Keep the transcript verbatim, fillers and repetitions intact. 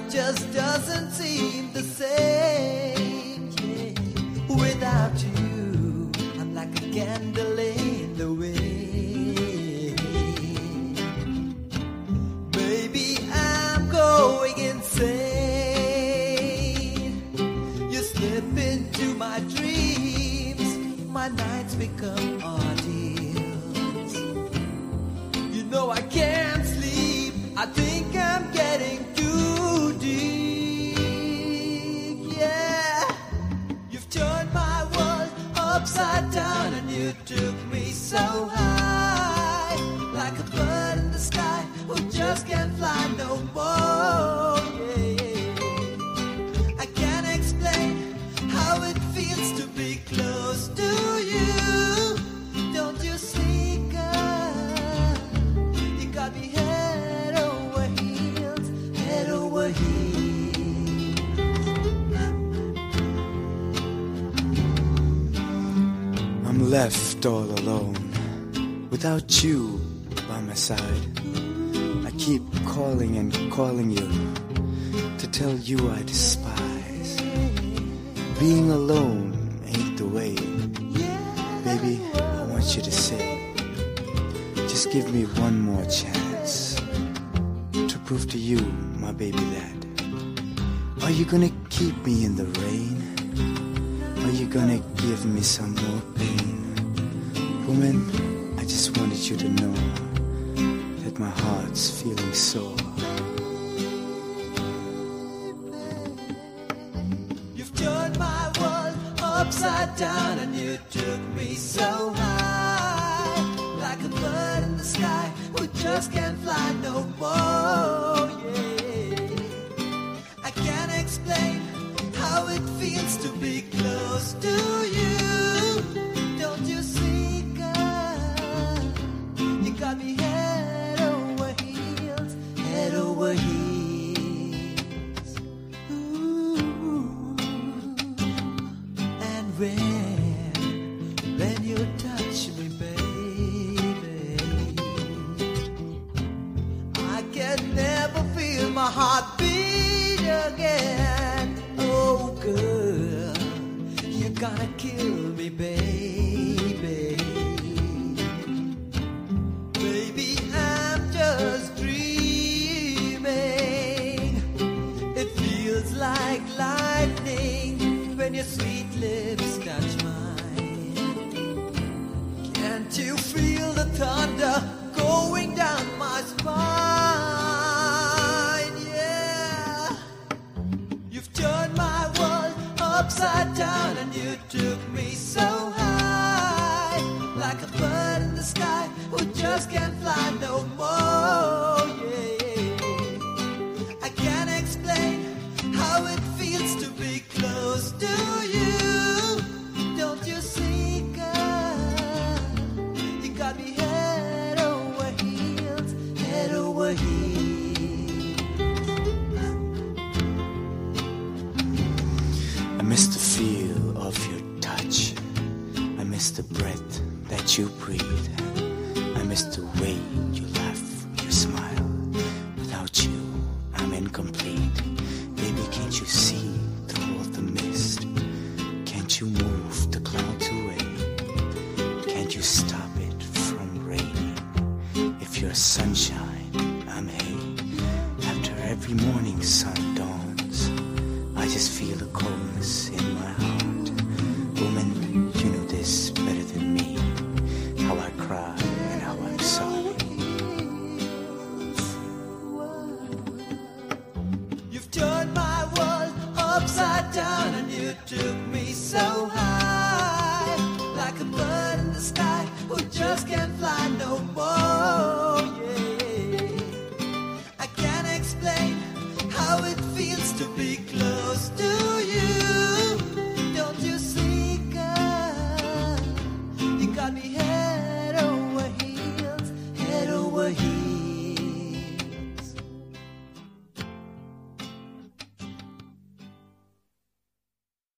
just doesn't seem the same. Yeah. Without you, I'm like a candle in the wind. Baby, I'm going insane. You slip into my dreams, my nights become ordeals. You know I can't sleep, I think I'm getting too deep. Yeah, you've turned my world upside down and you took me so high, like a bird in the sky who just can't fly no more. Yeah, I can't explain how it feels to be close to you. Don't you see, girl? You got me head over heels, head over heels. I'm left all alone, without you by my side. I keep calling and calling you to tell you I despise. Being alone ain't the way. Baby, I want you to say, just give me one more chance to prove to you, my baby, that are you gonna keep me in the rain? Are you gonna give me some more pain? Woman, I just wanted you to know that my heart's feeling sore. You've turned my world upside down and you took me so high, like a bird in the sky who just can't fly no more. Yeah, I can't explain how it feels to be close to you. Don't you see, girl? You got me head over heels, head over heels. Ooh. And when, when you touch me, baby, I can never feel my heart beat again. Oh, girl, you're gonna kill me, baby. Baby, I'm just dreaming. It feels like lightning when your sweet lips touch mine. Can't you feel the thunder going down my spine? Yeah, you've turned my world upside down and you took me so high, like a bird in the sky who just can't fly no more. Yeah, I can't explain how it feels to be close to you. Don't you see, girl? You got me head over heels, head over heels. I miss the feel of your touch. I miss the breath that you breathe. I miss the way you laugh, you smile. Without you, I'm incomplete. Baby, can't you see through all the mist? Can't you move the clouds away? Can't you stop it from raining? If you're sunshine, I'm hay. After every morning sun dawns, I just feel a coldness in my heart. Woman, you know this better than me, how I cry and how I'm sorry. You've turned my world upside down and you took me so high, like a bird in the sky who just can't fly no more. Yeah, I can't explain how it feels to be close to